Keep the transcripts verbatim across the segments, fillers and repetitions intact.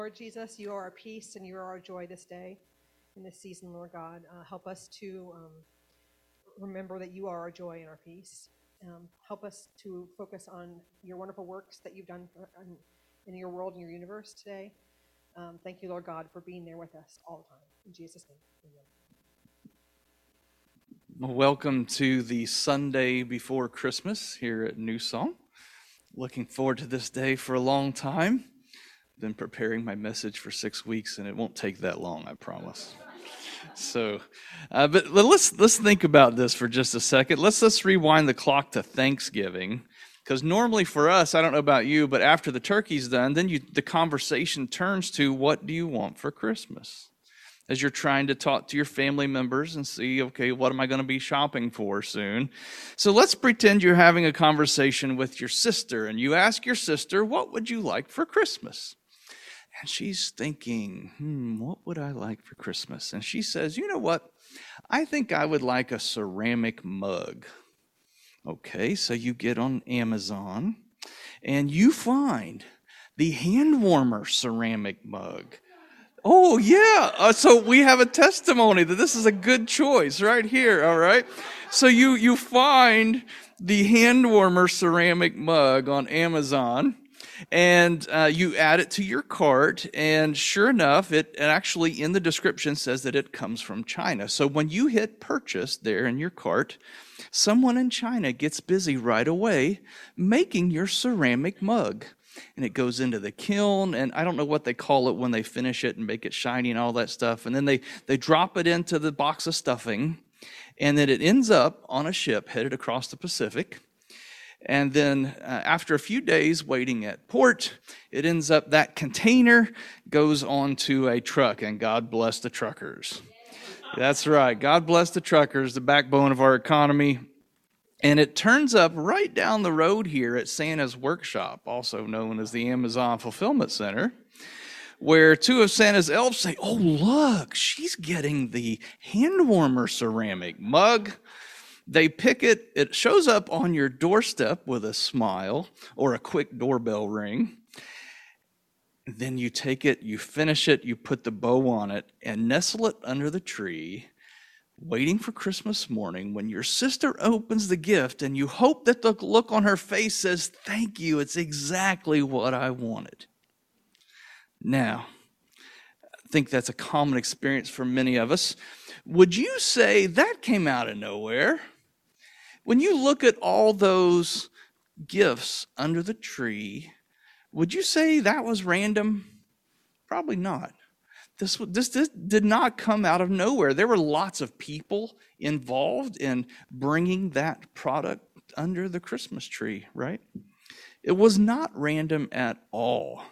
Lord Jesus, you are our peace and you are our joy this day in this season, Lord God. Uh, help us to um, remember that you are our joy and our peace. Um, help us to focus on your wonderful works that you've done for, in, in your world and your universe today. Um, thank you, Lord God, for being there with us all the time. In Jesus' name, amen. Welcome to the Sunday before Christmas here at New Song. Looking forward to this day for a long time. Been preparing my message for six weeks, and it won't take that long, I promise. So, uh, but let's let's think about this for just a second. Let's let's rewind the clock to Thanksgiving, because normally for us, I don't know about you, but after the turkey's done, then you the conversation turns to what do you want for Christmas? As you're trying to talk to your family members and see, okay, what am I going to be shopping for soon? So let's pretend you're having a conversation with your sister, and you ask your sister, what would you like for Christmas? And she's thinking, hmm, what would I like for Christmas? And she says, you know what? I think I would like a ceramic mug. Okay, so you get on Amazon, and you find the hand warmer ceramic mug. Oh, yeah. Uh, so we have a testimony that this is a good choice right here, all right? So you, you find the hand warmer ceramic mug on Amazon, and uh, you add it to your cart, and sure enough, it, it actually in the description says that it comes from China. So when you hit purchase there in your cart, someone in China gets busy right away making your ceramic mug. And it goes into the kiln, and I don't know what they call it when they finish it and make it shiny and all that stuff. And then they, they drop it into the box of stuffing, and then it ends up on a ship headed across the Pacific. And then uh, after a few days waiting at port, it ends up, that container goes onto a truck, and God bless the truckers. That's right. God bless the truckers, the backbone of our economy. And it turns up right down the road here at Santa's Workshop, also known as the Amazon Fulfillment Center, where two of Santa's elves say, oh, look, she's getting the hand warmer ceramic mug. They pick it. It shows up on your doorstep with a smile or a quick doorbell ring. Then you take it, you finish it, you put the bow on it, and nestle it under the tree, waiting for Christmas morning when your sister opens the gift and you hope that the look on her face says, thank you, it's exactly what I wanted. Now, I think that's a common experience for many of us. Would you say that came out of nowhere? When you look at all those gifts under the tree, would you say that was random? Probably not. This, this, this did not come out of nowhere. There were lots of people involved in bringing that product under the Christmas tree, right? It was not random at all.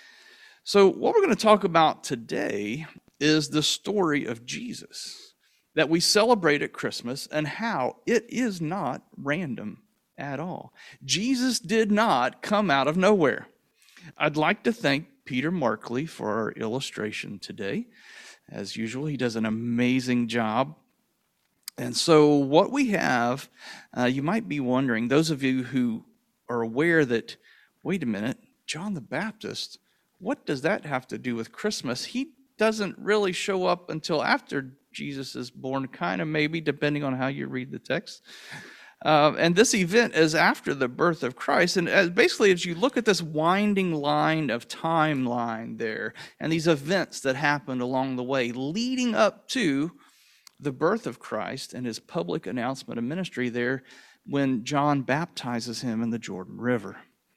So what we're going to talk about today is the story of Jesus that we celebrate at Christmas and how it is not random at all. Jesus did not come out of nowhere. I'd like to thank Peter Markley for our illustration today. As usual, he does an amazing job. And so what we have, uh, you might be wondering, those of you who are aware that, wait a minute, John the Baptist, what does that have to do with Christmas? He doesn't really show up until after Jesus is born, kind of maybe, depending on how you read the text. Uh, and this event is after the birth of Christ. And as, basically, as you look at this winding line of timeline there, and these events that happened along the way, leading up to the birth of Christ and his public announcement of ministry there, when John baptizes him in the Jordan River.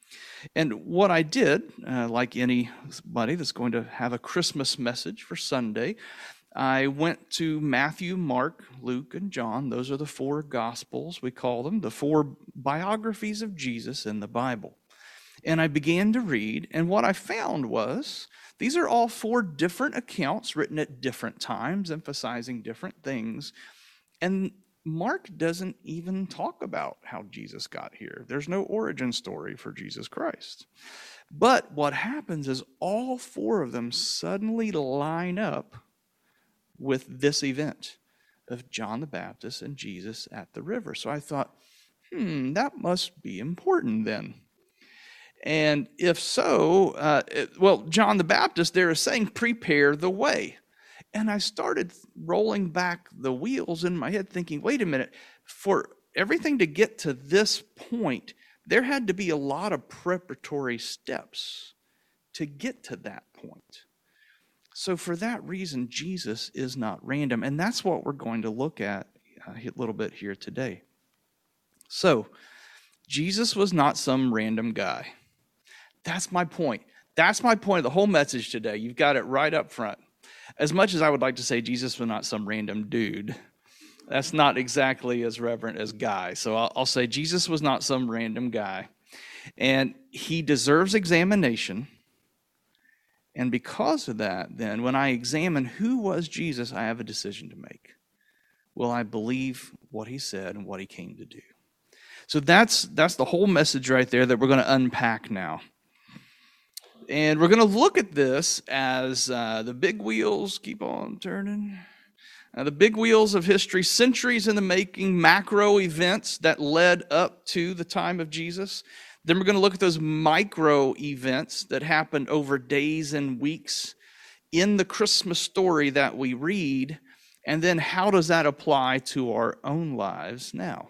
And what I did, uh, like anybody that's going to have a Christmas message for Sunday, I went to Matthew, Mark, Luke, and John. Those are the four Gospels, we call them, the four biographies of Jesus in the Bible. And I began to read, and what I found was these are all four different accounts written at different times, emphasizing different things. And Mark doesn't even talk about how Jesus got here. There's no origin story for Jesus Christ. But what happens is all four of them suddenly line up with this event of John the Baptist and Jesus at the river. So I thought, hmm, that must be important then. And if so, uh, it, well, John the Baptist there is saying, prepare the way. And I started rolling back the wheels in my head thinking, wait a minute, for everything to get to this point, there had to be a lot of preparatory steps to get to that point. So for that reason, Jesus is not random. And that's what we're going to look at a little bit here today. So, Jesus was not some random guy. That's my point. That's my point of the whole message today. You've got it right up front. As much as I would like to say Jesus was not some random dude, that's not exactly as reverent as guy. So I'll, I'll say Jesus was not some random guy. And he deserves examination. And because of that, then, when I examine who was Jesus, I have a decision to make. Will I believe what he said and what he came to do? So that's that's the whole message right there that we're going to unpack now. And we're going to look at this as uh, the big wheels keep on turning. Uh, the big wheels of history, centuries in the making, macro events that led up to the time of Jesus. Then we're going to look at those micro events that happened over days and weeks in the Christmas story that we read. And then how does that apply to our own lives now?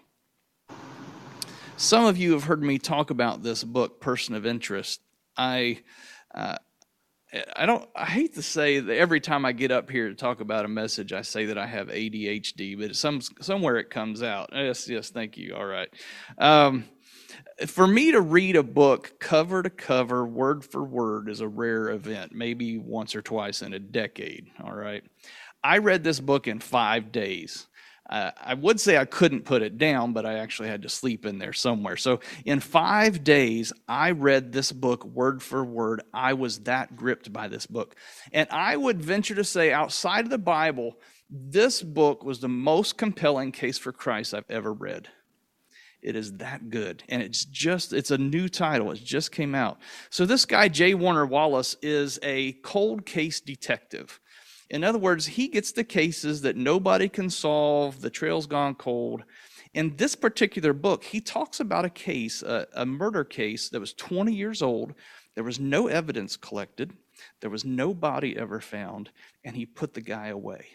Some of you have heard me talk about this book, Person of Interest. I uh, I don't. I hate to say that every time I get up here to talk about a message, I say that I have A D H D, but some somewhere it comes out. Yes, yes, thank you. All right. Um, For me to read a book cover to cover, word for word, is a rare event, maybe once or twice in a decade, all right? I read this book in five days. Uh, I would say I couldn't put it down, but I actually had to sleep in there somewhere. So in five days, I read this book word for word. I was that gripped by this book. And I would venture to say, outside of the Bible, this book was the most compelling case for Christ I've ever read. It is that good. And it's just, it's a new title. It just came out. So this guy, J. Warner Wallace, is a cold case detective. In other words, he gets the cases that nobody can solve, the trail's gone cold. In this particular book, he talks about a case, a, a murder case that was twenty years old. There was no evidence collected. There was no body ever found. And he put the guy away.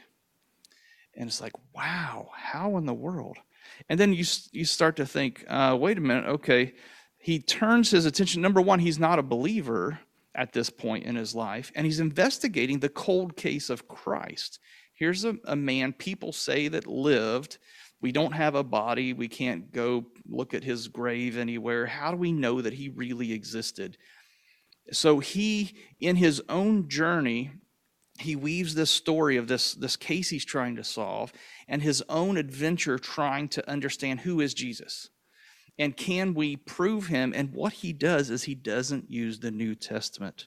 And it's like, wow, how in the world? And then you you start to think, uh, wait a minute, okay. He turns his attention. Number one, he's not a believer at this point in his life, and he's investigating the cold case of Christ. Here's a, a man people say that lived. We don't have a body. We can't go look at his grave anywhere. How do we know that he really existed? So he, in his own journey, he weaves this story of this, this case he's trying to solve and his own adventure trying to understand who is Jesus. And can we prove him? And what he does is he doesn't use the New Testament.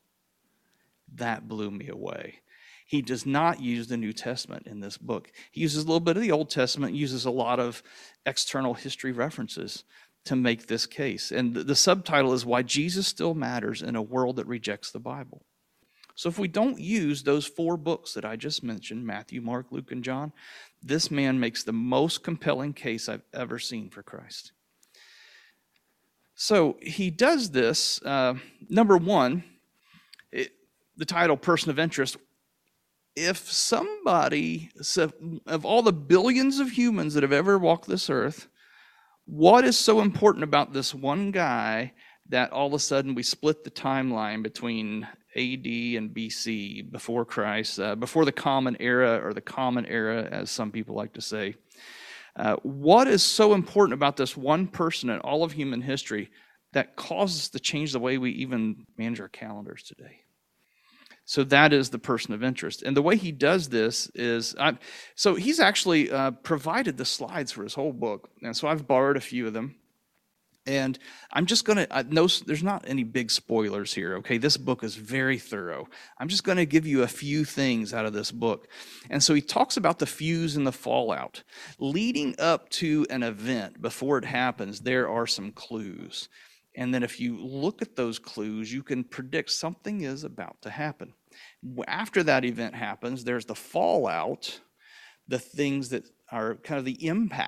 That blew me away. He does not use the New Testament in this book. He uses a little bit of the Old Testament, uses a lot of external history references to make this case. And the, the subtitle is Why Jesus Still Matters in a World That Rejects the Bible. So if we don't use those four books that I just mentioned, Matthew, Mark, Luke, and John, this man makes the most compelling case I've ever seen for Christ. So he does this, uh, number one, it, the title, Person of Interest. If somebody, of all the billions of humans that have ever walked this earth, what is so important about this one guy that all of a sudden we split the timeline between A D and B C, before Christ, uh, before the common era, or the common era, as some people like to say. Uh, what is so important about this one person in all of human history that causes us to change the way we even manage our calendars today? So that is the person of interest. And the way he does this is, I'm, so he's actually uh, provided the slides for his whole book. And so I've borrowed a few of them. And I'm just going to, no, there's not any big spoilers here, okay? This book is very thorough. I'm just going to give you a few things out of this book. And so he talks about the fuse and the fallout. Leading up to an event, before it happens, there are some clues. And then if you look at those clues, you can predict something is about to happen. After that event happens, there's the fallout, the things that are kind of the impact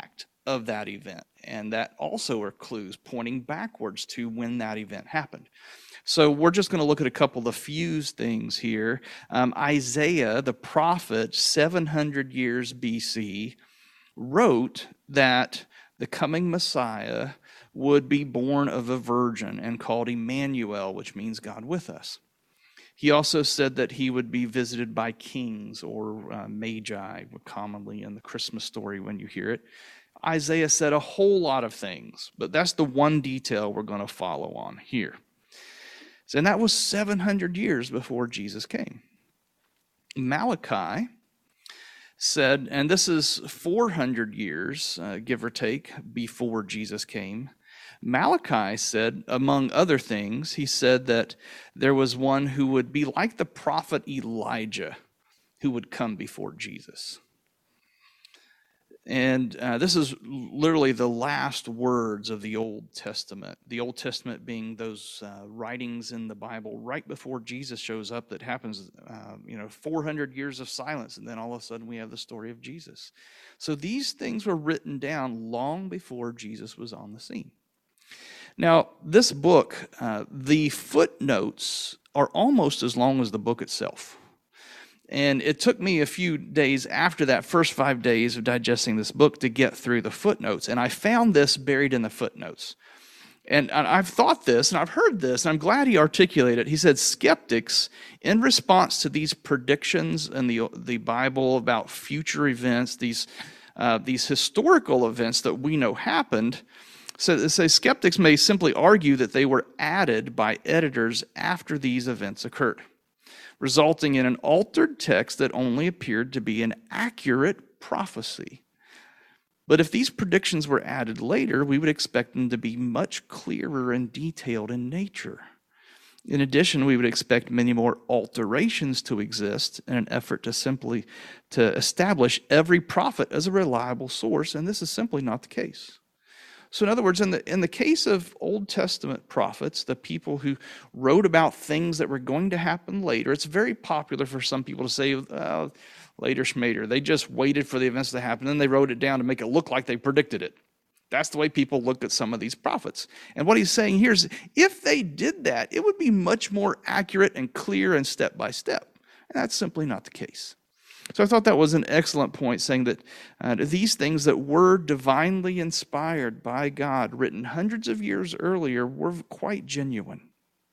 of that event. And that also are clues pointing backwards to when that event happened. So we're just going to look at a couple of the few things here. Um, Isaiah, the prophet, seven hundred years B C, wrote that the coming Messiah would be born of a virgin and called Emmanuel, which means God with us. He also said that he would be visited by kings or uh, magi, commonly in the Christmas story when you hear it. Isaiah said a whole lot of things, but that's the one detail we're going to follow on here. And that was seven hundred years before Jesus came. Malachi said, and this is four hundred years, uh, give or take, before Jesus came. Malachi said, among other things, he said that there was one who would be like the prophet Elijah who would come before Jesus. And uh, this is literally the last words of the Old Testament. The Old Testament being those uh, writings in the Bible right before Jesus shows up that happens, uh, you know, four hundred years of silence, and then all of a sudden we have the story of Jesus. So these things were written down long before Jesus was on the scene. Now, this book, uh, the footnotes are almost as long as the book itself. And it took me a few days after that first five days of digesting this book to get through the footnotes. And I found this buried in the footnotes. And I've thought this, and I've heard this, and I'm glad he articulated it. He said, skeptics, in response to these predictions in the, the Bible about future events, these, uh, these historical events that we know happened, so say skeptics may simply argue that they were added by editors after these events occurred, resulting in an altered text that only appeared to be an accurate prophecy. But if these predictions were added later, we would expect them to be much clearer and detailed in nature. In addition, we would expect many more alterations to exist in an effort to simply to establish every prophet as a reliable source, and this is simply not the case. So in other words, in the in the case of Old Testament prophets, the people who wrote about things that were going to happen later, it's very popular for some people to say, oh, later schmater. They just waited for the events to happen, and then they wrote it down to make it look like they predicted it. That's the way people look at some of these prophets. And what he's saying here is, if they did that, it would be much more accurate and clear and step by step. And that's simply not the case. So I thought that was an excellent point, saying that uh, these things that were divinely inspired by God, written hundreds of years earlier, were quite genuine.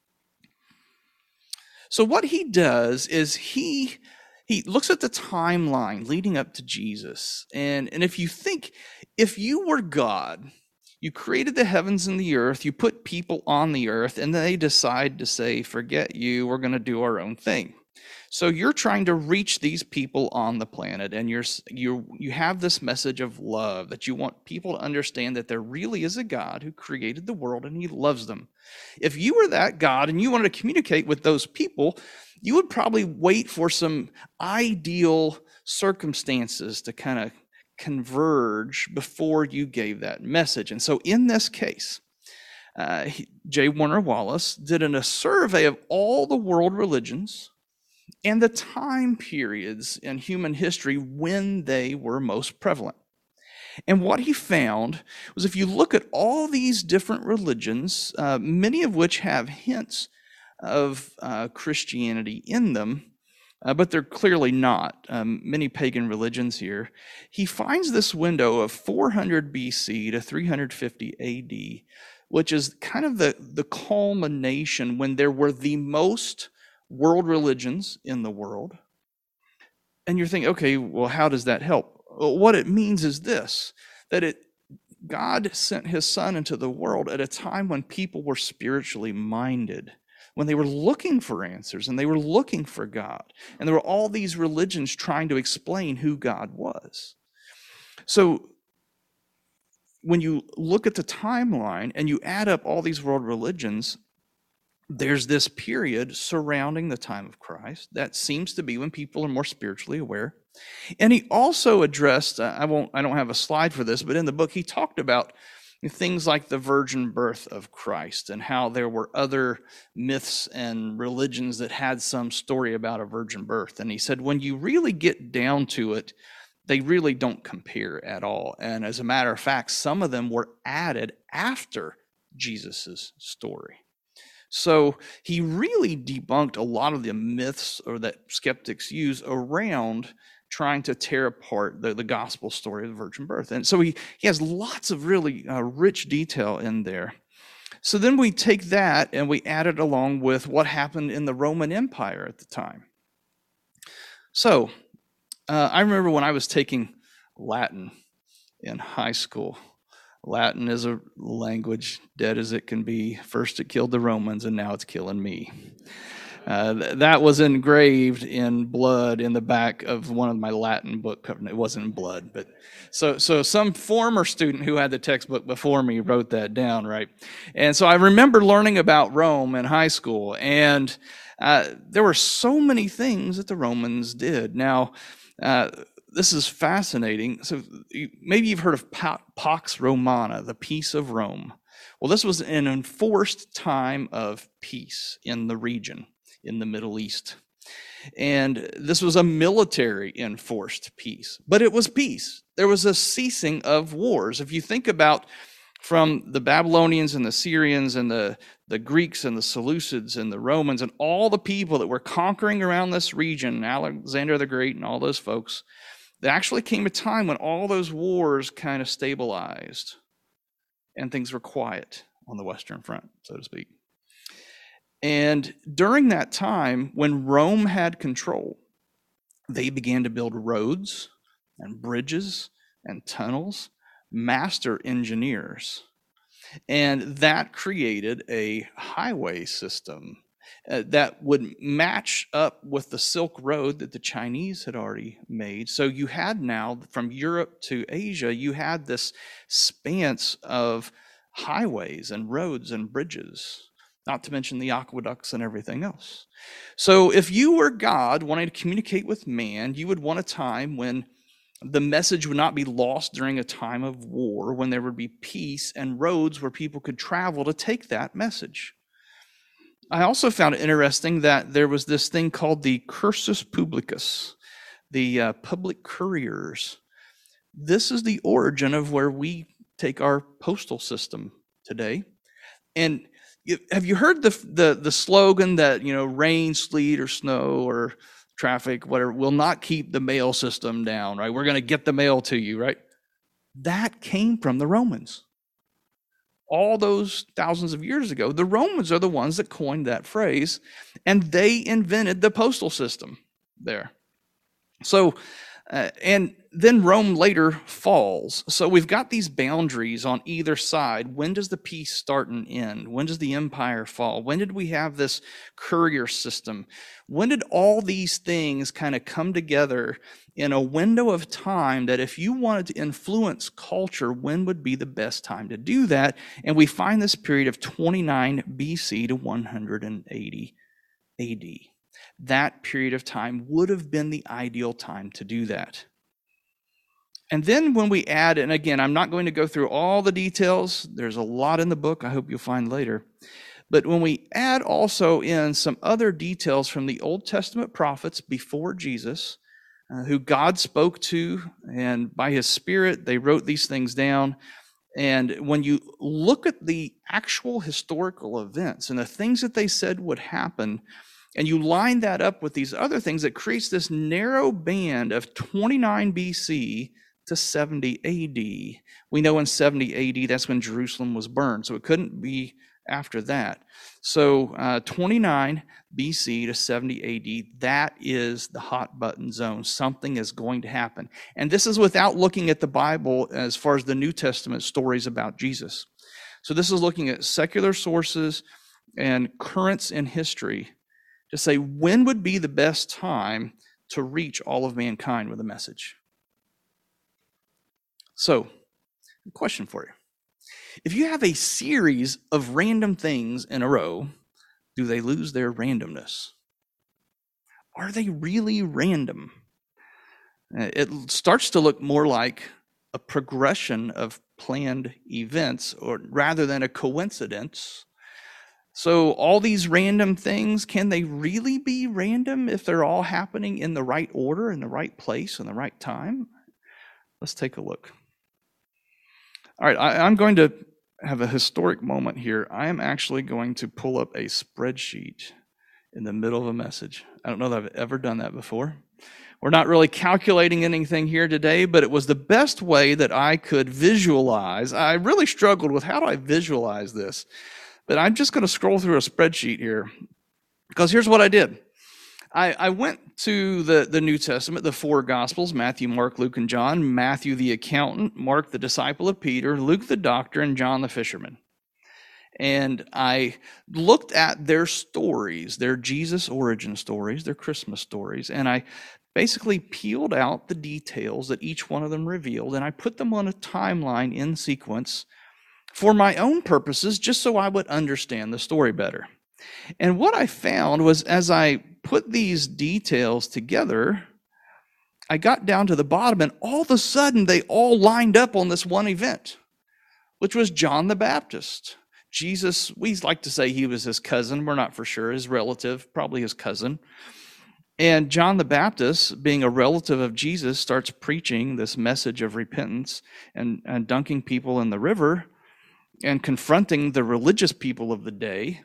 So what he does is he he looks at the timeline leading up to Jesus. And, and if you think, if you were God, you created the heavens and the earth, you put people on the earth, and they decide to say, forget you, we're going to do our own thing. So you're trying to reach these people on the planet, and you're you you have this message of love that you want people to understand that there really is a God who created the world and he loves them. If you were that God and you wanted to communicate with those people, you would probably wait for some ideal circumstances to kind of converge before you gave that message. And so in this case, uh, J. Warner Wallace did an, a survey of all the world religions and the time periods in human history when they were most prevalent. And what he found was, if you look at all these different religions, uh, many of which have hints of uh, Christianity in them, uh, but they're clearly not, um, many pagan religions here, he finds this window of four hundred B C to three hundred fifty A D, which is kind of the, the culmination when there were the most world religions in the world. And you're thinking, okay, well, how does that help? Well, what it means is this, that it God sent his son into the world at a time when people were spiritually minded, when they were looking for answers and they were looking for God. And there were all these religions trying to explain who God was. So when you look at the timeline and you add up all these world religions, there's this period surrounding the time of Christ that seems to be when people are more spiritually aware. And he also addressed, uh, I won't, I don't have a slide for this, but in the book he talked about things like the virgin birth of Christ and how there were other myths and religions that had some story about a virgin birth. And he said, when you really get down to it, they really don't compare at all. And as a matter of fact, some of them were added after Jesus's story. So he really debunked a lot of the myths or that skeptics use around trying to tear apart the, the gospel story of the virgin birth. And so he, he has lots of really uh, rich detail in there. So then we take that and we add it along with what happened in the Roman Empire at the time. So uh, I remember when I was taking Latin in high school. Latin is a language dead as it can be. First it killed the Romans, and now it's killing me. Uh, th- that was engraved in blood in the back of one of my Latin book covers. It wasn't in blood, but so so some former student who had the textbook before me wrote that down, right? And so I remember learning about Rome in high school, and uh, there were so many things that the Romans did. Now, uh, this is fascinating. So maybe you've heard of Pax Romana, the peace of Rome. Well, this was an enforced time of peace in the region, in the Middle East. And this was a military enforced peace, but it was peace. There was a ceasing of wars. If you think about from the Babylonians and the Syrians and the, the Greeks and the Seleucids and the Romans and all the people that were conquering around this region, Alexander the Great and all those folks, there actually came a time when all those wars kind of stabilized and things were quiet on the Western Front, so to speak. And during that time, when Rome had control, they began to build roads and bridges and tunnels, master engineers. And that created a highway system Uh, that would match up with the Silk Road that the Chinese had already made. So you had now, from Europe to Asia, you had this span of highways and roads and bridges, not to mention the aqueducts and everything else. So if you were God wanting to communicate with man, you would want a time when the message would not be lost during a time of war, when there would be peace and roads where people could travel to take that message. I also found it interesting that there was this thing called the cursus publicus, the uh, public couriers. This is the origin of where we take our postal system today. And have you heard the the, the slogan that, you know, rain, sleet, or snow, or traffic, whatever, will not keep the mail system down, right? We're going to get the mail to you, right? That came from the Romans. All those thousands of years ago, the Romans are the ones that coined that phrase, and they invented the postal system there. So, uh, and then Rome later falls. So we've got these boundaries on either side. When does the peace start and end? When does the empire fall? When did we have this courier system? When did all these things kind of come together in a window of time that if you wanted to influence culture, when would be the best time to do that? And we find this period of twenty-nine B C to one hundred eighty A D. That period of time would have been the ideal time to do that. And then when we add, and again, I'm not going to go through all the details. There's a lot in the book I hope you'll find later. But when we add also in some other details from the Old Testament prophets before Jesus, uh, who God spoke to, and by his Spirit, they wrote these things down. And when you look at the actual historical events and the things that they said would happen, and you line that up with these other things, it creates this narrow band of twenty-nine B C to seventy A D. We know in seventy A D, that's when Jerusalem was burned, so it couldn't be after that. So uh, twenty-nine B C to seventy A D, that is the hot button zone. Something is going to happen. And this is without looking at the Bible as far as the New Testament stories about Jesus. So this is looking at secular sources and currents in history to say when would be the best time to reach all of mankind with a message. So, a question for you. If you have a series of random things in a row, do they lose their randomness? Are they really random? It starts to look more like a progression of planned events, or rather than a coincidence. So all these random things, can they really be random if they're all happening in the right order, in the right place, in the right time? Let's take a look. All right, I, I'm going to have a historic moment here. I am actually going to pull up a spreadsheet in the middle of a message. I don't know that I've ever done that before. We're not really calculating anything here today, but it was the best way that I could visualize. I really struggled with how do I visualize this? But I'm just going to scroll through a spreadsheet here, because here's what I did. I, I went to the, the New Testament, the four Gospels, Matthew, Mark, Luke, and John, Matthew the accountant, Mark the disciple of Peter, Luke the doctor, and John the fisherman. And I looked at their stories, their Jesus origin stories, their Christmas stories, and I basically peeled out the details that each one of them revealed, and I put them on a timeline in sequence for my own purposes, just so I would understand the story better. And what I found was, as I put these details together, I got down to the bottom, and all of a sudden they all lined up on this one event, which was John the Baptist. Jesus, we like to say he was his cousin. We're not for sure. His relative, probably his cousin. And John the Baptist, being a relative of Jesus, starts preaching this message of repentance and, and dunking people in the river and confronting the religious people of the day.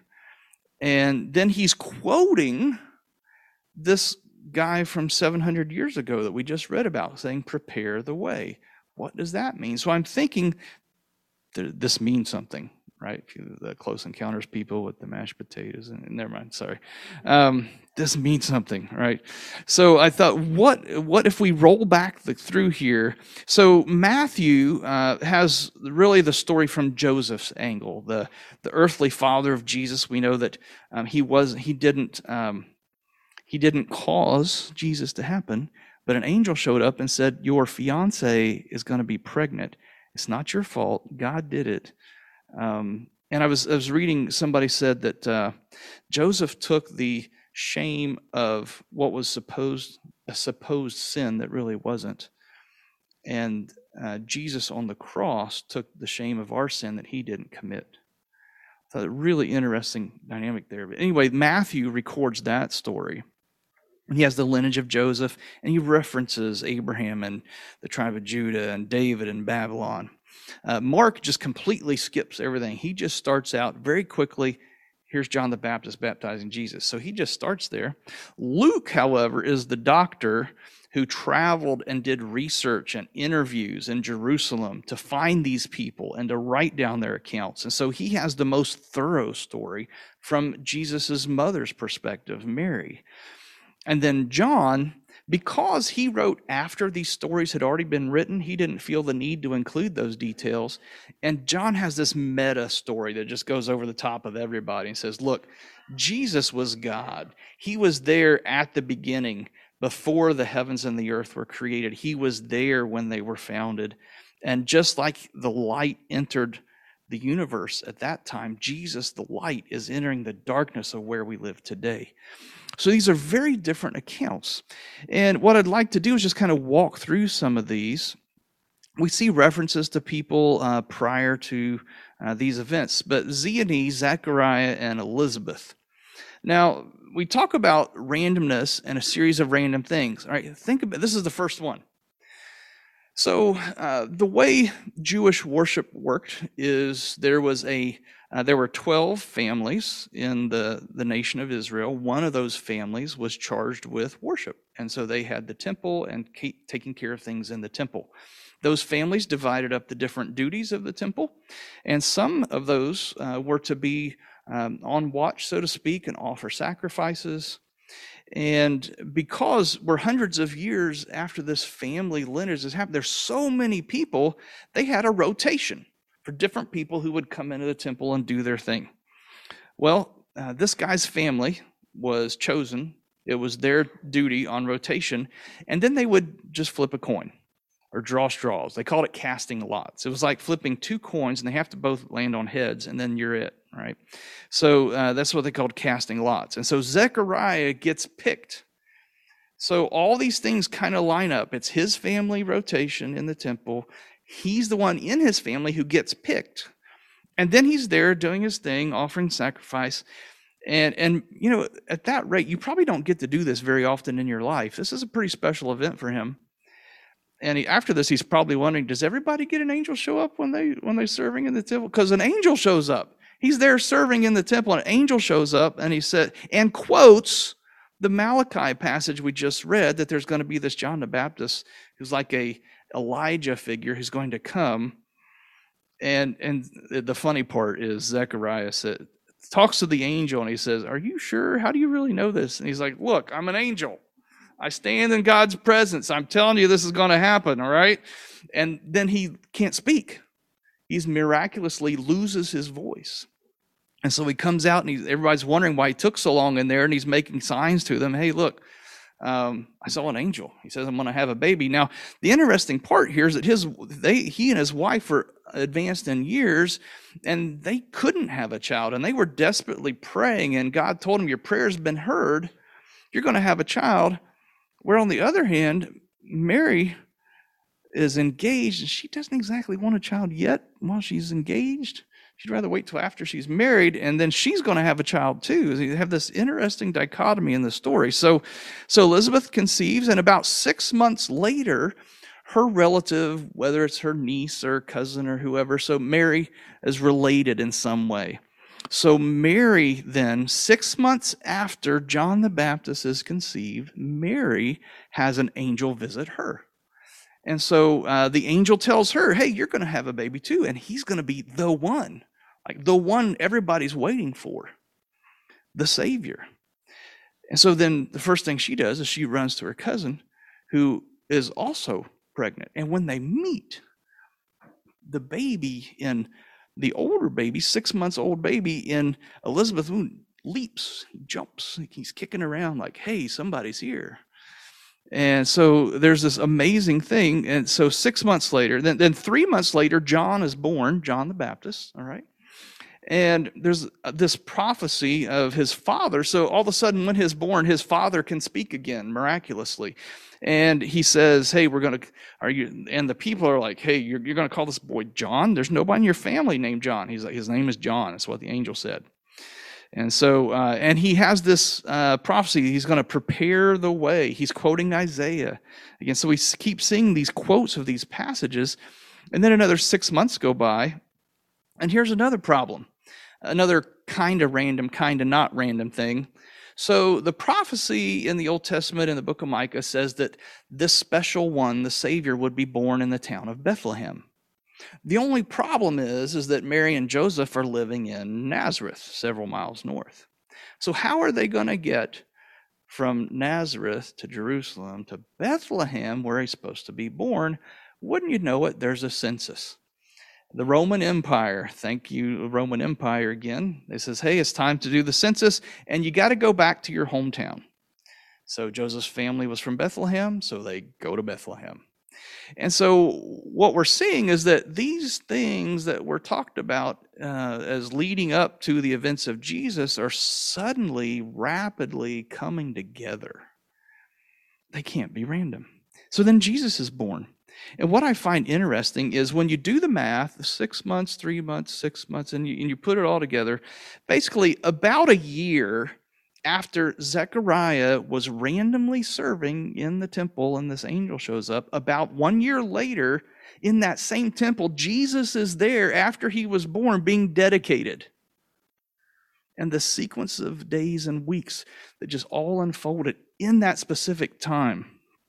And then he's quoting this guy from seven hundred years ago that we just read about, saying, prepare the way. What does that mean? So I'm thinking that this means something, right? The Close Encounters people with the mashed potatoes, and never mind, sorry. Um, this means something, right? So I thought, what what if we roll back the, through here? So Matthew uh, has really the story from Joseph's angle, the the earthly father of Jesus. We know that um, he was he didn't um, he didn't cause Jesus to happen, but an angel showed up and said, your fiance is going to be pregnant. It's not your fault. God did it. Um, and I was I was reading, somebody said that uh, Joseph took the shame of what was supposed a supposed sin that really wasn't, and uh, Jesus on the cross took the shame of our sin that he didn't commit. I thought a really interesting dynamic there. But anyway, Matthew records that story. He has the lineage of Joseph, and he references Abraham and the tribe of Judah and David and Babylon. Uh, Mark just completely skips everything. He just starts out very quickly. Here's John the Baptist baptizing Jesus. So he just starts there. Luke, however, is the doctor who traveled and did research and interviews in Jerusalem to find these people and to write down their accounts. And so he has the most thorough story from Jesus's mother's perspective, Mary. And then John, because he wrote after these stories had already been written, he didn't feel the need to include those details. And John has this meta story that just goes over the top of everybody and says, look, Jesus was God. He was there at the beginning, before the heavens and the earth were created. He was there when they were founded. And just like the light entered the universe at that time, Jesus, the light, is entering the darkness of where we live today. So these are very different accounts. And what I'd like to do is just kind of walk through some of these. We see references to people uh, prior to uh, these events, but Zechariah, Zechariah, and Elizabeth. Now, we talk about randomness and a series of random things. All right, think about this is the first one. So uh, the way Jewish worship worked is there was a uh, there were twelve families in the, the nation of Israel. One of those families was charged with worship, and so they had the temple and keep taking care of things in the temple. Those families divided up the different duties of the temple, and some of those uh, were to be um, on watch, so to speak, and offer sacrifices. And because we're hundreds of years after this family lineage has happened, there's so many people, they had a rotation for different people who would come into the temple and do their thing. Well, uh, this guy's family was chosen. It was their duty on rotation. And then they would just flip a coin or draw straws. They called it casting lots. It was like flipping two coins, and they have to both land on heads, and then you're it, right? So uh, that's what they called casting lots. And so Zechariah gets picked. So all these things kind of line up. It's his family rotation in the temple. He's the one in his family who gets picked. And then he's there doing his thing, offering sacrifice. And, and you know, at that rate, you probably don't get to do this very often in your life. This is a pretty special event for him. And he, after this, he's probably wondering, does everybody get an angel show up when they when they're serving in the temple? Because an angel shows up. He's there serving in the temple, and an angel shows up, and he said, and quotes the Malachi passage we just read, that there's going to be this John the Baptist who's like a Elijah figure who's going to come. And and the funny part is Zechariah said, talks to the angel, and he says, are you sure? How do you really know this? And he's like, look, I'm an angel. I stand in God's presence. I'm telling you this is going to happen, all right? And then he can't speak. He's miraculously loses his voice. And so he comes out, and he, everybody's wondering why he took so long in there, and he's making signs to them. Hey, look, um, I saw an angel. He says, I'm going to have a baby. Now, the interesting part here is that his they he and his wife were advanced in years, and they couldn't have a child, and they were desperately praying, and God told them, your prayer's been heard. You're going to have a child. Where on the other hand, Mary is engaged, and she doesn't exactly want a child yet while she's engaged. She'd rather wait till after she's married, and then she's going to have a child too. You have this interesting dichotomy in the story. So, so Elizabeth conceives, and about six months later, her relative, whether it's her niece or cousin or whoever, so Mary is related in some way. So Mary then, six months after John the Baptist is conceived, Mary has an angel visit her. And so uh, the angel tells her, hey, you're going to have a baby too, and he's going to be the one, like the one everybody's waiting for, the Savior. And so then the first thing she does is she runs to her cousin, who is also pregnant. And when they meet, the baby in the older baby, six months old baby in Elizabeth leaps, jumps, he's kicking around like, hey, somebody's here. And so there's this amazing thing. And so six months later, then, then three months later, John is born, John the Baptist, all right? And there's this prophecy of his father. So all of a sudden, when he's born, his father can speak again miraculously. And he says, hey, we're going to, are you, and the people are like, hey, you're, you're going to call this boy John? There's nobody in your family named John. He's like, his name is John. That's what the angel said. And so, uh, and he has this uh, prophecy. He's going to prepare the way. He's quoting Isaiah again. So we keep seeing these quotes of these passages. And then another six months go by. And here's another problem, another kind of random, kind of not random thing. So the prophecy in the Old Testament in the book of Micah says that this special one, the Savior, would be born in the town of Bethlehem. The only problem is, is that Mary and Joseph are living in Nazareth, several miles north. So how are they going to get from Nazareth to Jerusalem to Bethlehem, where he's supposed to be born? Wouldn't you know it, there's a census. The Roman Empire, thank you, Roman Empire again. They says, hey, it's time to do the census, and you got to go back to your hometown. So Joseph's family was from Bethlehem, so they go to Bethlehem. And so what we're seeing is that these things that were talked about uh, as leading up to the events of Jesus are suddenly, rapidly coming together. They can't be random. So then Jesus is born. And what I find interesting is when you do the math, six months, three months, six months, and you, and you put it all together, basically about a year after Zechariah was randomly serving in the temple and this angel shows up, about one year later in that same temple, Jesus is there after he was born being dedicated. And the sequence of days and weeks that just all unfolded in that specific time.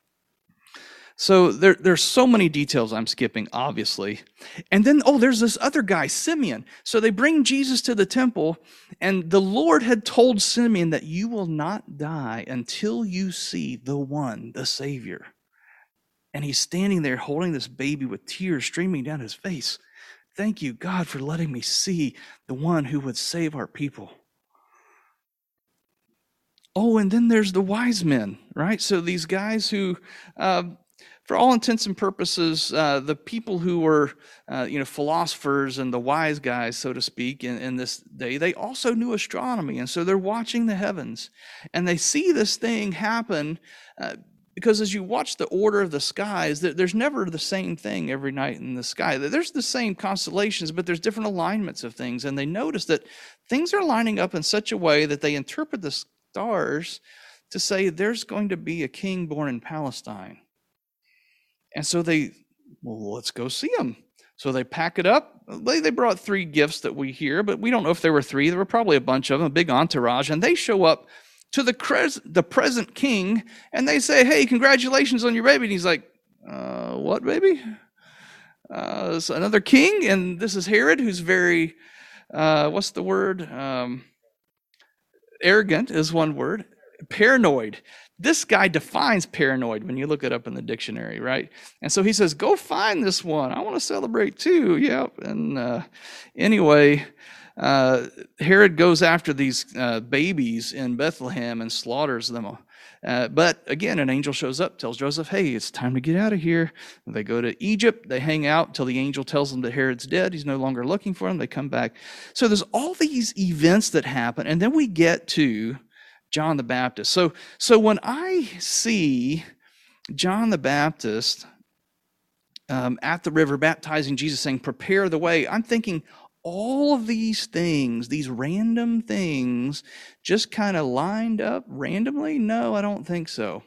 So there, there's so many details I'm skipping, obviously. And then, oh, there's this other guy, Simeon. So they bring Jesus to the temple, and the Lord had told Simeon that you will not die until you see the one, the Savior. And he's standing there holding this baby with tears streaming down his face. Thank you, God, for letting me see the one who would save our people. Oh, and then there's the wise men, right? So these guys who... Uh, For all intents and purposes, uh, the people who were, uh, you know, philosophers and the wise guys, so to speak, in, in this day, they also knew astronomy. And so they're watching the heavens. And they see this thing happen uh, because as you watch the order of the skies, there, there's never the same thing every night in the sky. There's the same constellations, but there's different alignments of things. And they notice that things are lining up in such a way that they interpret the stars to say there's going to be a king born in Palestine. And so they, well, let's go see him. So they pack it up. They, they brought three gifts that we hear, but we don't know if there were three. There were probably a bunch of them, a big entourage. And they show up to the, cres- the present king, and they say, hey, congratulations on your baby. And he's like, uh, what baby? Uh, it's another king, and this is Herod, who's very, uh, what's the word? Um, arrogant is one word. Paranoid. This guy defines paranoid when you look it up in the dictionary, right? And so he says, go find this one. I want to celebrate too. Yep. And uh, anyway, uh, Herod goes after these uh, babies in Bethlehem and slaughters them. Uh, but again, an angel shows up, tells Joseph, hey, it's time to get out of here. They go to Egypt. They hang out until the angel tells them that Herod's dead. He's no longer looking for them. They come back. So there's all these events that happen. And then we get to John the Baptist. So, so when I see John the Baptist um, at the river baptizing Jesus, saying, prepare the way, I'm thinking all of these things, these random things, just kind of lined up randomly? No, I don't think so.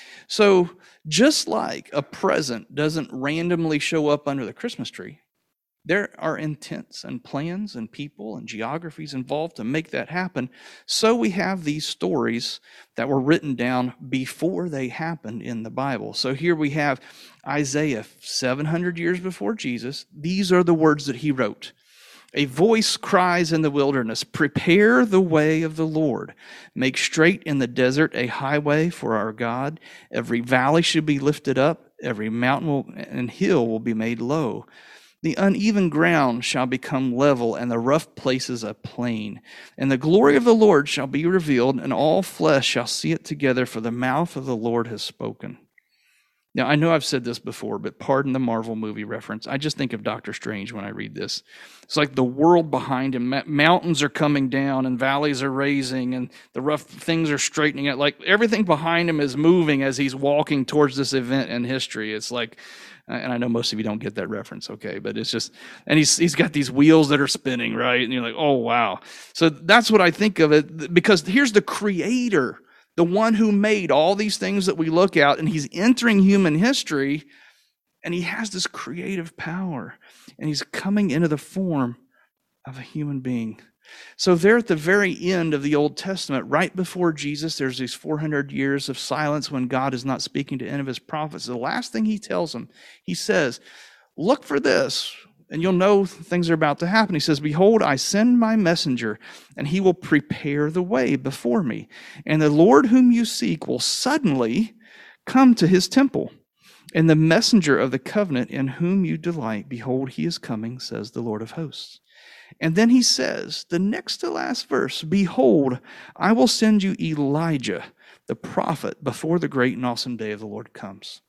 So just like a present doesn't randomly show up under the Christmas tree, there are intents and plans and people and geographies involved to make that happen. So we have these stories that were written down before they happened in the Bible. So here we have Isaiah, seven hundred years before Jesus. These are the words that he wrote. A voice cries in the wilderness, prepare the way of the Lord. Make straight in the desert a highway for our God. Every valley should be lifted up. Every mountain will, and hill will be made low. The uneven ground shall become level, and the rough places a plain. And the glory of the Lord shall be revealed, and all flesh shall see it together, for the mouth of the Lord has spoken. Now, I know I've said this before, but pardon the Marvel movie reference. I just think of Doctor Strange when I read this. It's like the world behind him. Mountains are coming down, and valleys are raising, and the rough things are straightening out. Like everything behind him is moving as he's walking towards this event in history. It's like, and I know most of you don't get that reference, okay, but it's just, and he's he's got these wheels that are spinning, right? And you're like, oh, wow. So that's what I think of it, because here's the creator, the one who made all these things that we look at, and he's entering human history, and he has this creative power, and he's coming into the form of a human being. So there at the very end of the Old Testament, right before Jesus, there's these four hundred years of silence when God is not speaking to any of his prophets. The last thing he tells them, he says, look for this, and you'll know things are about to happen. He says, behold, I send my messenger, and he will prepare the way before me. And the Lord whom you seek will suddenly come to his temple. And the messenger of the covenant in whom you delight, behold, he is coming, says the Lord of hosts. And then he says, the next to last verse, behold, I will send you Elijah, the prophet, before the great and awesome day of the Lord comes.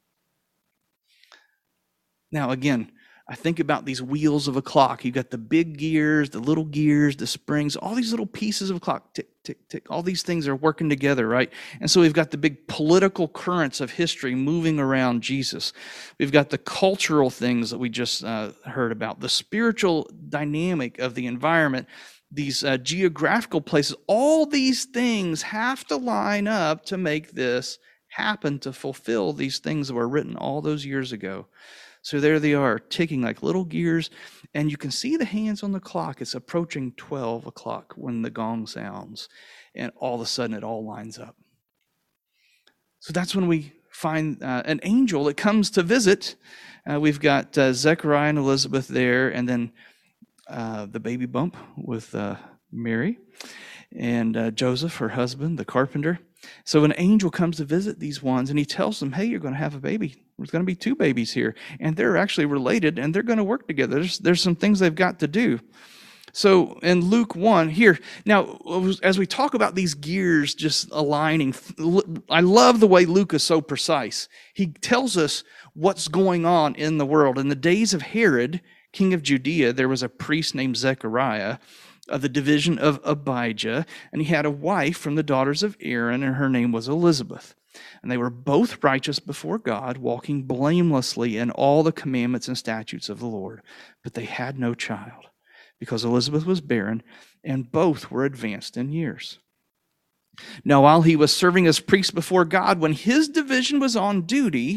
Now, again, I think about these wheels of a clock. You've got the big gears, the little gears, the springs, all these little pieces of a clock, tick, tick, tick. All these things are working together, right? And so we've got the big political currents of history moving around Jesus. We've got the cultural things that we just uh, heard about, the spiritual dynamic of the environment, these uh, geographical places. All these things have to line up to make this happen, to fulfill these things that were written all those years ago. So there they are, ticking like little gears, and you can see the hands on the clock. It's approaching twelve o'clock when the gong sounds, and all of a sudden it all lines up. So that's when we find uh, an angel that comes to visit. Uh, we've got uh, Zechariah and Elizabeth there, and then uh, the baby bump with uh, Mary, and uh, Joseph, her husband, the carpenter. So an angel comes to visit these ones, and he tells them, hey, you're going to have a baby. There's going to be two babies here, and they're actually related, and they're going to work together. There's, there's some things they've got to do. So in Luke one here, now, as we talk about these gears just aligning, I love the way Luke is so precise. He tells us what's going on in the world. In the days of Herod, king of Judea, there was a priest named Zechariah, of the division of Abijah, and he had a wife from the daughters of Aaron, and her name was Elizabeth. And they were both righteous before God, walking blamelessly in all the commandments and statutes of the Lord. But they had no child, because Elizabeth was barren, and both were advanced in years. Now, while he was serving as priest before God, when his division was on duty,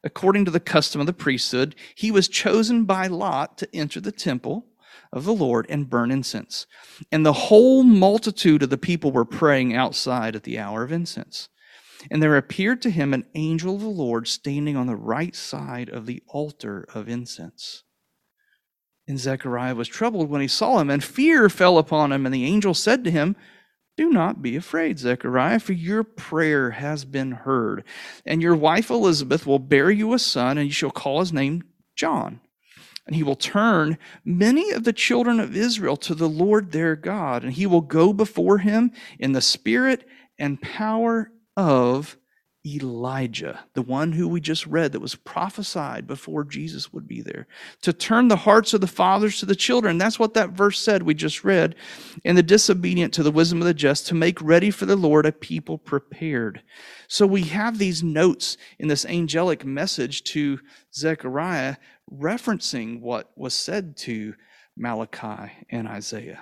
according to the custom of the priesthood, he was chosen by lot to enter the temple of the Lord and burn incense. And the whole multitude of the people were praying outside at the hour of incense. And there appeared to him an angel of the Lord standing on the right side of the altar of incense. And Zechariah was troubled when he saw him, and fear fell upon him. And the angel said to him, "Do not be afraid, Zechariah, for your prayer has been heard. And your wife Elizabeth will bear you a son, and you shall call his name John. And he will turn many of the children of Israel to the Lord their God. And he will go before him in the spirit and power of Elijah," the one who we just read that was prophesied before Jesus would be there, "to turn the hearts of the fathers to the children." That's what that verse said we just read. "And the disobedient to the wisdom of the just, to make ready for the Lord a people prepared." So we have these notes in this angelic message to Zechariah referencing what was said to Malachi and Isaiah.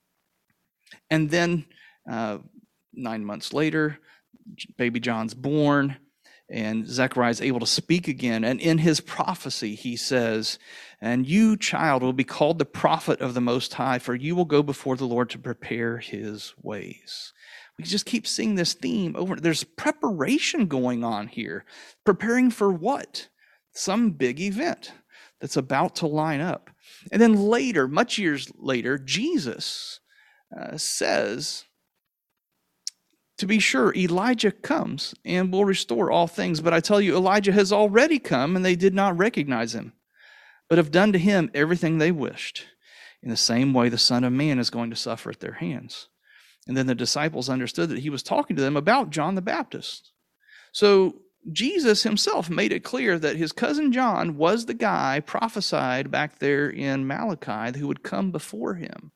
And then uh, nine months later, baby John's born, and Zechariah is able to speak again. And in his prophecy, he says, "And you, child, will be called the prophet of the Most High, for you will go before the Lord to prepare his ways." We just keep seeing this theme over. There's preparation going on here. Preparing for what? Some big event that's about to line up. And then later, much years later, Jesus uh, says, to be sure, Elijah comes and will restore all things. But I tell you, Elijah has already come, and they did not recognize him, but have done to him everything they wished. In the same way, the Son of Man is going to suffer at their hands. And then the disciples understood that he was talking to them about John the Baptist. So Jesus himself made it clear that his cousin John was the guy prophesied back there in Malachi who would come before him.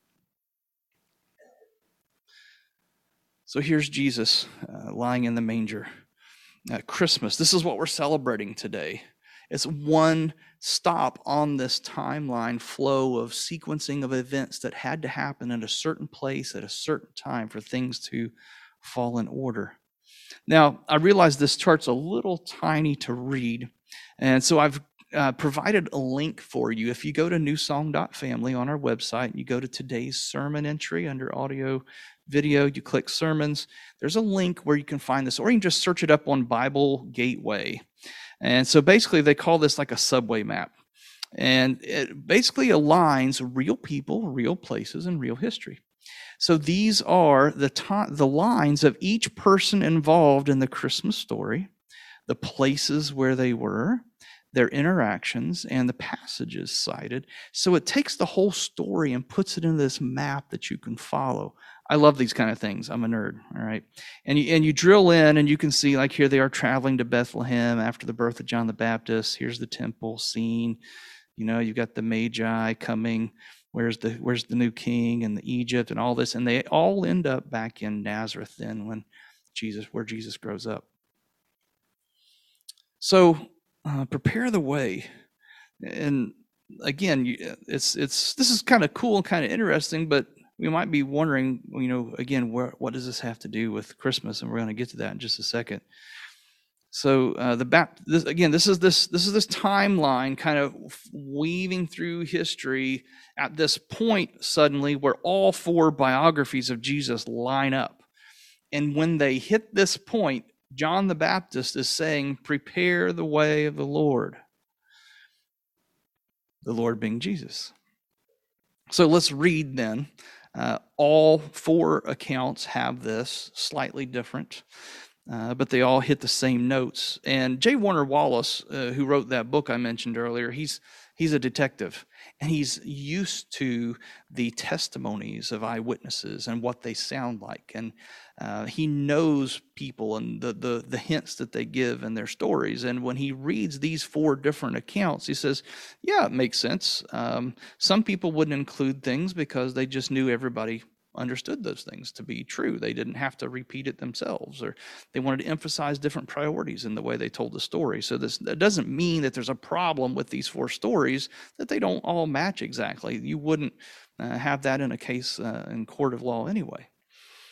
So here's Jesus uh, lying in the manger at Christmas. This is what we're celebrating today. It's one stop on this timeline flow of sequencing of events that had to happen in a certain place at a certain time for things to fall in order. Now, I realize this chart's a little tiny to read, and so I've uh, provided a link for you. If you go to new song dot family on our website, and you go to today's sermon entry under audio video, you click sermons, there's a link where you can find this, or you can just search it up on Bible Gateway. And so basically they call this like a subway map. And it basically aligns real people, real places, and real history. So these are the to- the lines of each person involved in the Christmas story, the places where they were, their interactions, and the passages cited. So it takes the whole story and puts it in this map that you can follow. I love these kind of things. I'm a nerd, all right? And you, and you drill in, and you can see, like here they are traveling to Bethlehem after the birth of John the Baptist. Here's the temple scene. You know, you've got the Magi coming. Where's the where's the new king and the Egypt and all this? And they all end up back in Nazareth then when Jesus, where Jesus grows up. So uh, prepare the way. And again, you, it's it's this is kind of cool and kind of interesting, but we might be wondering, you know, again, where, what does this have to do with Christmas? And we're going to get to that in just a second. So uh, the Bap- this, again, this is this this is this timeline kind of weaving through history at this point suddenly where all four biographies of Jesus line up. And when they hit this point, John the Baptist is saying, "Prepare the way of the Lord." The Lord being Jesus. So let's read then. Uh, all four accounts have this, slightly different, uh, but they all hit the same notes. And J. Warner Wallace, uh, who wrote that book I mentioned earlier, he's he's a detective, and he's used to the testimonies of eyewitnesses and what they sound like. And uh, he knows people and the, the, the hints that they give in their stories. And when he reads these four different accounts, he says, yeah, it makes sense. Um, some people wouldn't include things because they just knew everybody understood those things to be true. They didn't have to repeat it themselves, or they wanted to emphasize different priorities in the way they told the story. So this that doesn't mean that there's a problem with these four stories, that they don't all match exactly. You wouldn't uh, have that in a case uh, in court of law anyway.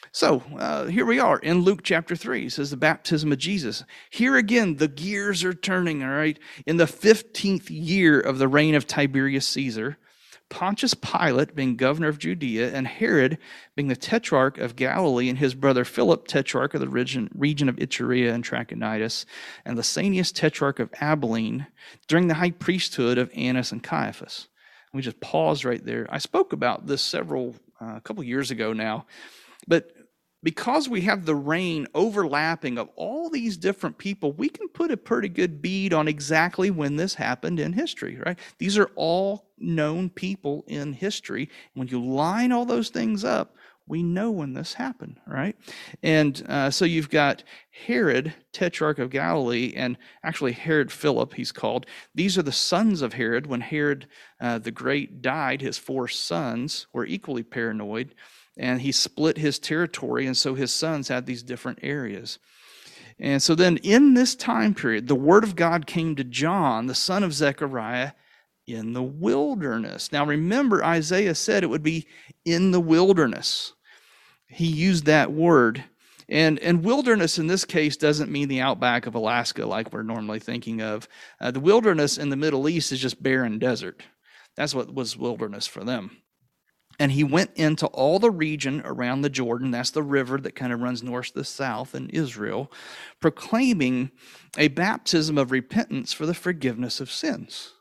So uh, here we are in Luke chapter three. It says the baptism of Jesus. Here again, the gears are turning, all right? In the fifteenth year of the reign of Tiberius Caesar, Pontius Pilate being governor of Judea, and Herod being the tetrarch of Galilee, and his brother Philip, tetrarch of the region, region of Iturea and Trachonitis, and Lysanias, tetrarch of Abilene, during the high priesthood of Annas and Caiaphas. We just pause right there. I spoke about this several, uh, a couple years ago now, but because we have the reign overlapping of all these different people, we can put a pretty good bead on exactly when this happened in history, right? These are all known people in history. When you line all those things up, we know when this happened, right? And uh, so you've got Herod, tetrarch of Galilee, and actually Herod Philip, he's called. These are the sons of Herod. When Herod uh, the Great died, his four sons were equally paranoid, and he split his territory, and so his sons had these different areas. And so then in this time period, the word of God came to John, the son of Zechariah, in the wilderness. Now remember, Isaiah said it would be in the wilderness. He used that word. And, and wilderness in this case doesn't mean the outback of Alaska like we're normally thinking of. Uh, the wilderness in the Middle East is just barren desert. That's what was wilderness for them. And he went into all the region around the Jordan, that's the river that kind of runs north to south in Israel, proclaiming a baptism of repentance for the forgiveness of sins,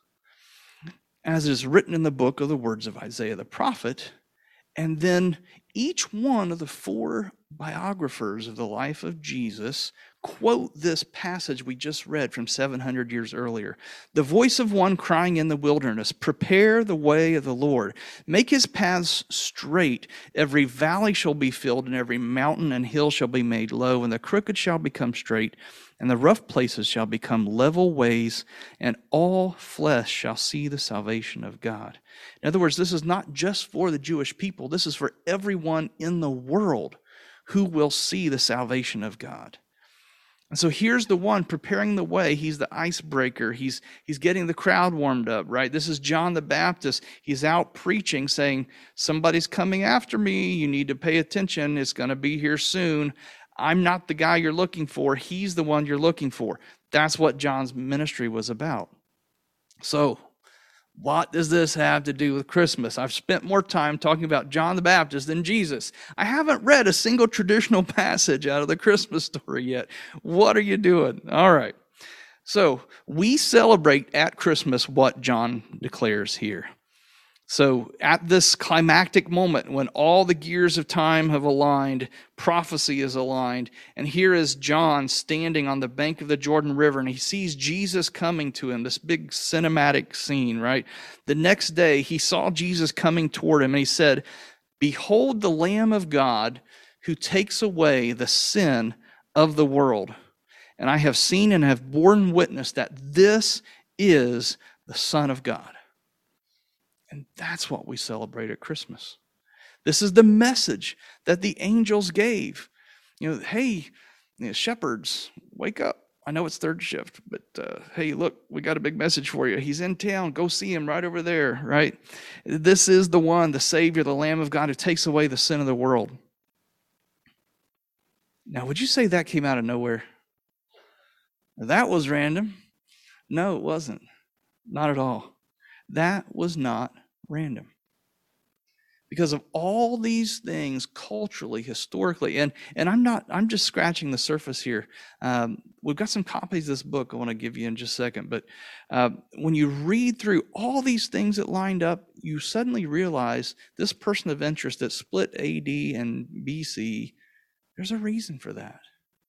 as is written in the book of the words of Isaiah the prophet. And then each one of the four biographers of the life of Jesus quote this passage we just read from seven hundred years earlier. The voice of one crying in the wilderness, prepare the way of the Lord. Make his paths straight. Every valley shall be filled, and every mountain and hill shall be made low, and the crooked shall become straight, and the rough places shall become level ways, and all flesh shall see the salvation of God. In other words, this is not just for the Jewish people. This is for everyone in the world who will see the salvation of God. And so here's the one preparing the way. He's the icebreaker. He's, he's getting the crowd warmed up, right? This is John the Baptist. He's out preaching, saying, somebody's coming after me. You need to pay attention. It's going to be here soon. I'm not the guy you're looking for. He's the one you're looking for. That's what John's ministry was about. So what does this have to do with Christmas? I've spent more time talking about John the Baptist than Jesus. I haven't read a single traditional passage out of the Christmas story yet. What are you doing? All right. So we celebrate at Christmas what John declares here. So at this climactic moment when all the gears of time have aligned, prophecy is aligned, and here is John standing on the bank of the Jordan River, and he sees Jesus coming to him, this big cinematic scene, right? The next day, he saw Jesus coming toward him, and he said, behold the Lamb of God who takes away the sin of the world. And I have seen and have borne witness that this is the Son of God. And that's what we celebrate at Christmas. This is the message that the angels gave. You know, hey, you know, shepherds, wake up. I know it's third shift, but uh, hey, look, we got a big message for you. He's in town. Go see him right over there, right? This is the one, the Savior, the Lamb of God who takes away the sin of the world. Now, would you say that came out of nowhere? That was random. No, it wasn't. Not at all. That was not random. Because of all these things culturally, historically, and, and I'm not, I'm just scratching the surface here. Um, we've got some copies of this book I want to give you in just a second. But uh, when you read through all these things that lined up, you suddenly realize this person of interest that split A D and B C, there's a reason for that.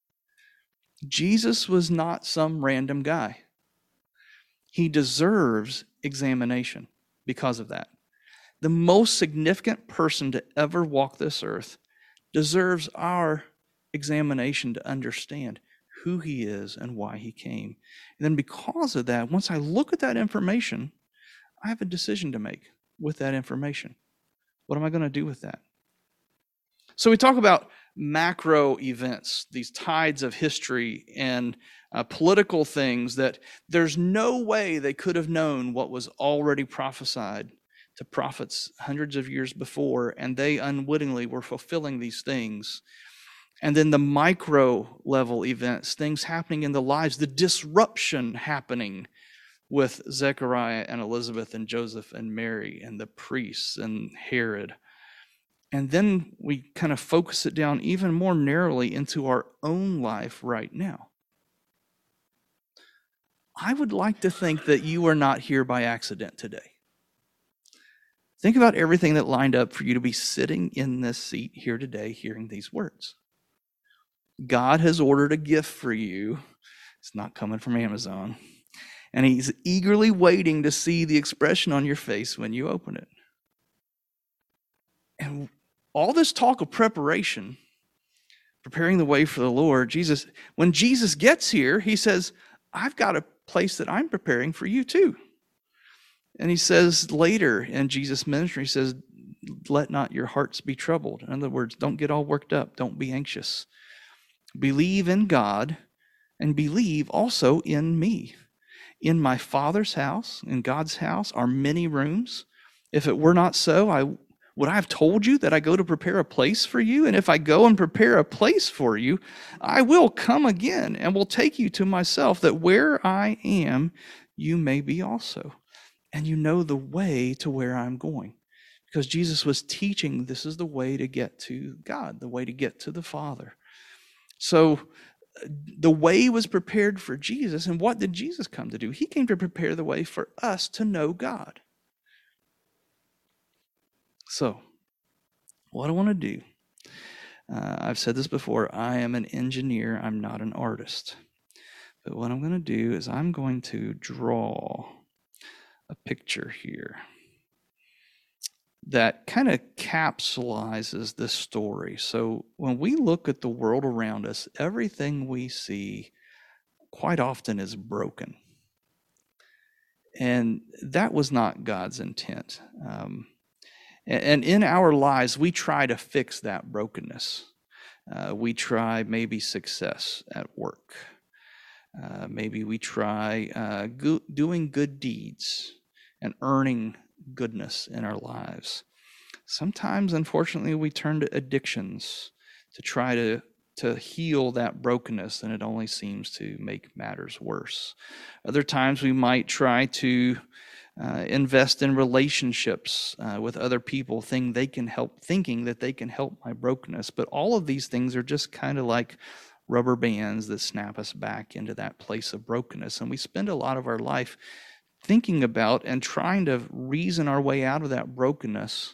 Jesus was not some random guy. He deserves examination because of that. The most significant person to ever walk this earth deserves our examination to understand who he is and why he came. And then because of that, once I look at that information, I have a decision to make with that information. What am I going to do with that? So we talk about macro events, these tides of history and uh, political things that there's no way they could have known what was already prophesied to prophets hundreds of years before, and they unwittingly were fulfilling these things. And then the micro level events, things happening in the lives, the disruption happening with Zechariah and Elizabeth and Joseph and Mary and the priests and Herod. And then we kind of focus it down even more narrowly into our own life right now. I would like to think that you are not here by accident today. Think about everything that lined up for you to be sitting in this seat here today hearing these words. God has ordered a gift for you. It's not coming from Amazon. And he's eagerly waiting to see the expression on your face when you open it. And all this talk of preparation, preparing the way for the Lord, Jesus, when Jesus gets here, he says, I've got a place that I'm preparing for you too. And he says later in Jesus' ministry, he says, let not your hearts be troubled. In other words, don't get all worked up. Don't be anxious. Believe in God and believe also in me. In my Father's house, in God's house, are many rooms. If it were not so, I would I have told you that I go to prepare a place for you? And if I go and prepare a place for you, I will come again and will take you to myself, that where I am, you may be also. And you know the way to where I'm going. Because Jesus was teaching this is the way to get to God, the way to get to the Father. So the way was prepared for Jesus. And what did Jesus come to do? He came to prepare the way for us to know God. So, what I want to do, uh, I've said this before, I am an engineer, I'm not an artist. But what I'm going to do is I'm going to draw a picture here that kind of capsulizes this story. So when we look at the world around us, everything we see quite often is broken. And that was not God's intent. Um, and in our lives, we try to fix that brokenness. Uh, we try maybe success at work. Uh, maybe we try uh, go- doing good deeds and earning goodness in our lives. Sometimes, unfortunately, we turn to addictions to try to, to heal that brokenness, and it only seems to make matters worse. Other times, we might try to uh, invest in relationships uh, with other people, think they can help, thinking that they can help my brokenness. But all of these things are just kind of like rubber bands that snap us back into that place of brokenness. And we spend a lot of our life thinking about and trying to reason our way out of that brokenness.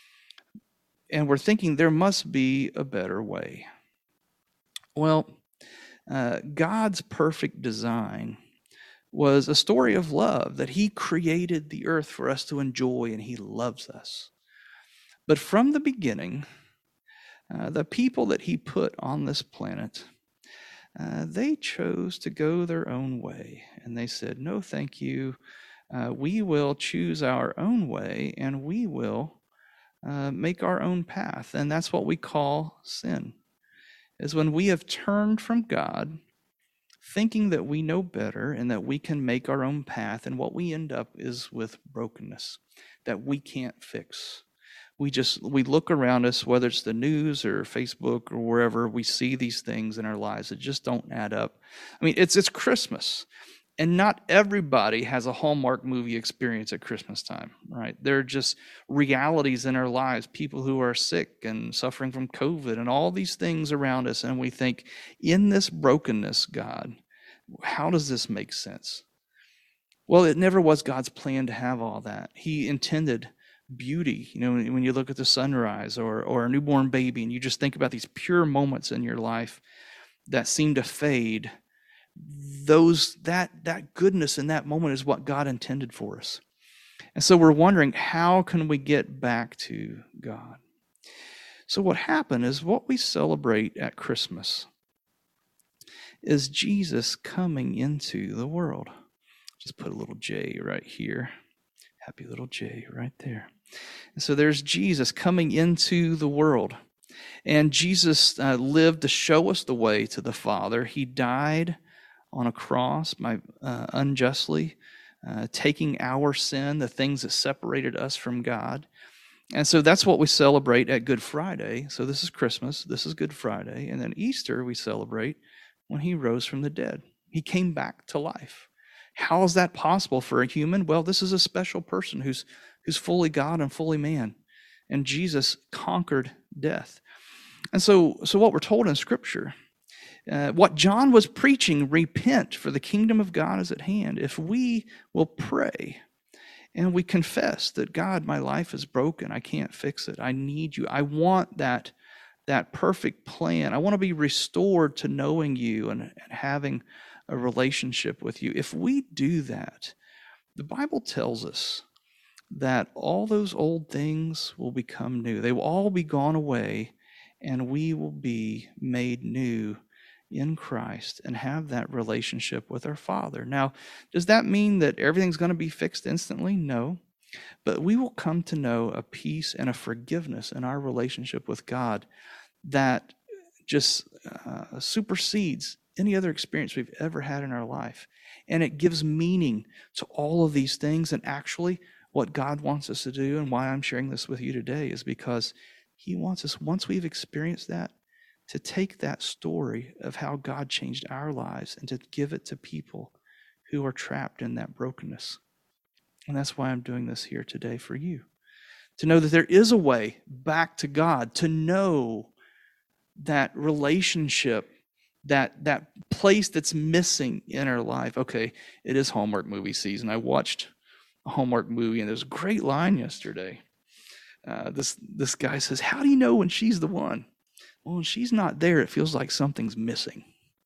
And we're thinking there must be a better way. Well, uh, God's perfect design was a story of love, that he created the earth for us to enjoy, and he loves us. But from the beginning, uh, the people that he put on this planet, uh, they chose to go their own way. And they said, no, thank you. Uh, we will choose our own way, and we will uh, make our own path. And that's what we call sin, is when we have turned from God, thinking that we know better and that we can make our own path, and what we end up is with brokenness that we can't fix. We just, we look around us, whether it's the news or Facebook or wherever, we see these things in our lives that just don't add up. I mean, it's it's Christmas, and not everybody has a Hallmark movie experience at Christmas time, right? There are just realities in our lives, people who are sick and suffering from COVID and all these things around us, and we think, in this brokenness, God, how does this make sense? Well, it never was God's plan to have all that. He intended beauty. You know, when you look at the sunrise or or a newborn baby, and you just think about these pure moments in your life that seem to fade, those that that goodness in that moment is what God intended for us. And so we're wondering, how can we get back to God? So what happened is, what we celebrate at Christmas is Jesus coming into the world. Just put a little J right here. Happy little J right there. And so there's Jesus coming into the world. And Jesus uh, lived to show us the way to the Father. He died on a cross by, uh, unjustly uh, taking our sin, the things that separated us from God. And so that's what we celebrate at Good Friday. So this is Christmas, this is Good Friday, and then Easter we celebrate when he rose from the dead. He came back to life. How is that possible for a human? Well, this is a special person who's who's fully God and fully man. And Jesus conquered death. And so, so what we're told in Scripture, uh, what John was preaching, repent, for the kingdom of God is at hand. If we will pray and we confess that, God, my life is broken, I can't fix it, I need you, I want that, that perfect plan, I want to be restored to knowing you and, and having a relationship with you. If we do that, the Bible tells us that all those old things will become new. They will all be gone away, and we will be made new in Christ and have that relationship with our Father. Now, does that mean that everything's going to be fixed instantly? No. But we will come to know a peace and a forgiveness in our relationship with God that just uh, supersedes any other experience we've ever had in our life. And it gives meaning to all of these things. And actually, what God wants us to do, and why I'm sharing this with you today, is because he wants us, once we've experienced that, to take that story of how God changed our lives and to give it to people who are trapped in that brokenness. And that's why I'm doing this here today for you. To know that there is a way back to God, to know that relationship, that that place that's missing in our life. Okay, it is Hallmark movie season. I watched a Hallmark movie, and there's a great line yesterday. Uh, this this guy says, how do you know when she's the one? Well, when she's not there, it feels like something's missing.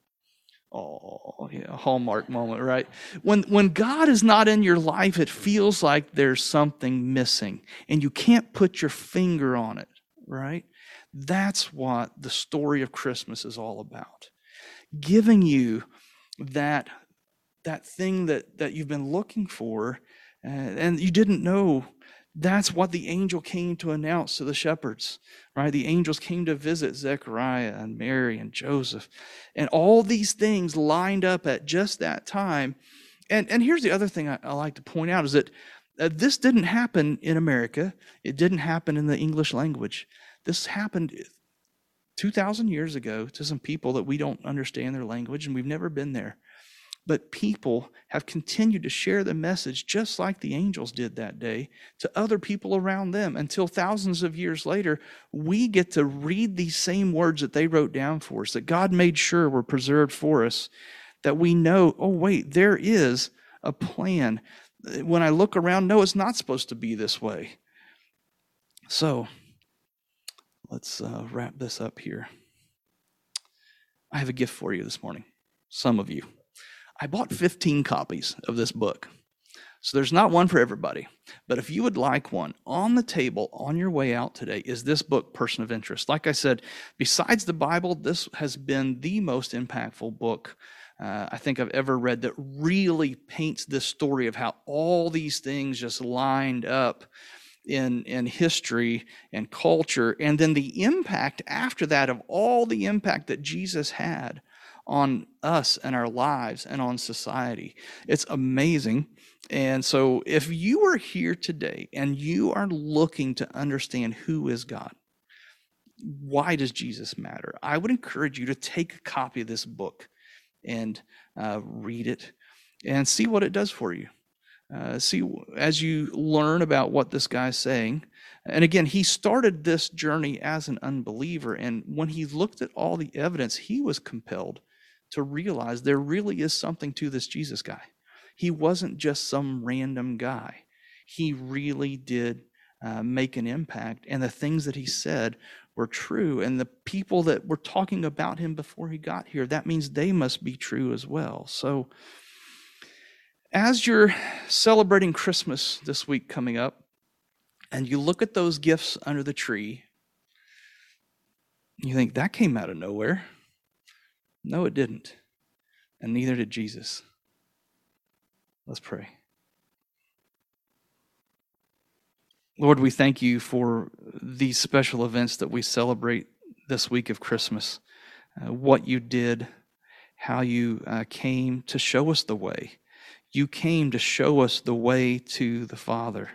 Oh, yeah, Hallmark moment, right? When when God is not in your life, it feels like there's something missing, and you can't put your finger on it, right? That's what the story of Christmas is all about. Giving you that, that thing that, that you've been looking for, uh, and you didn't know. That's what the angel came to announce to the shepherds, right? The angels came to visit Zechariah and Mary and Joseph. And all these things lined up at just that time. And, and here's the other thing I, I like to point out is that uh, this didn't happen in America. It didn't happen in the English language. This happened two thousand years ago to some people that we don't understand their language, and we've never been there. But people have continued to share the message just like the angels did that day to other people around them until thousands of years later, we get to read these same words that they wrote down for us, that God made sure were preserved for us, that we know, oh, wait, there is a plan. When I look around, no, it's not supposed to be this way. So let's uh, wrap this up here. I have a gift for you this morning, some of you. I bought fifteen copies of this book. So there's not one for everybody. But if you would like one, on the table on your way out today is this book, Person of Interest. Like I said, besides the Bible, this has been the most impactful book uh, I think I've ever read that really paints this story of how all these things just lined up in, in history and culture. And then the impact after that of all the impact that Jesus had on us and our lives and on society. It's amazing. And so if you are here today and you are looking to understand who is God, why does Jesus matter, I would encourage you to take a copy of this book and uh, read it and see what it does for you. Uh, see, as you learn about what this guy's saying. And again, he started this journey as an unbeliever. And when he looked at all the evidence, he was compelled to realize there really is something to this Jesus guy. He wasn't just some random guy. He really did uh, make an impact, and the things that he said were true. And the people that were talking about him before he got here, that means they must be true as well. So as you're celebrating Christmas this week coming up, and you look at those gifts under the tree, you think, that came out of nowhere. No, it didn't. And neither did Jesus. Let's pray. Lord, we thank you for these special events that we celebrate this week of Christmas. Uh, what you did, how you uh, came to show us the way. You came to show us the way to the Father.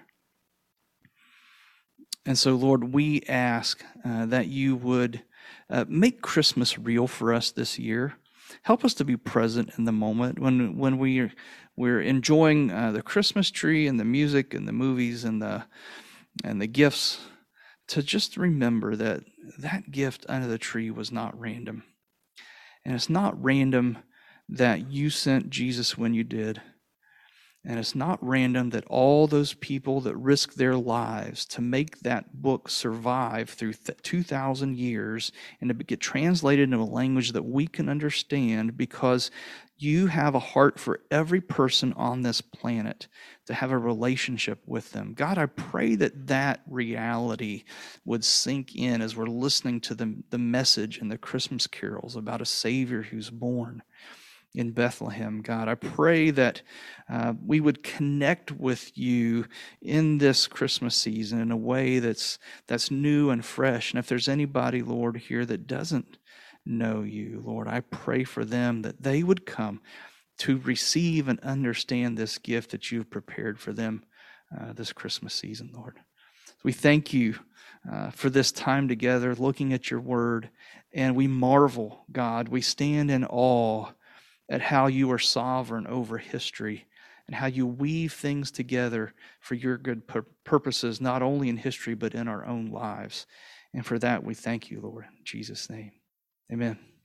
And so, Lord, we ask uh, that you would uh, make Christmas real for us this year. Help us to be present in the moment when when we are, we're enjoying uh, the Christmas tree and the music and the movies and the and the gifts, to just remember that that gift under the tree was not random. And it's not random that you sent Jesus when you did. And it's not random that all those people that risked their lives to make that book survive through th- two thousand years and to get translated into a language that we can understand, because you have a heart for every person on this planet to have a relationship with them. God, I pray that that reality would sink in as we're listening to the, the message in the Christmas carols about a Savior who's born in Bethlehem. God, I pray that uh, we would connect with you in this Christmas season in a way that's that's new and fresh. And if there's anybody, Lord, here that doesn't know you, Lord, I pray for them that they would come to receive and understand this gift that you've prepared for them uh, this Christmas season, Lord. So we thank you uh, for this time together, looking at your word, and we marvel, God. We stand in awe at how you are sovereign over history and how you weave things together for your good pur- purposes, not only in history, but in our own lives. And for that, we thank you, Lord, in Jesus' name. Amen.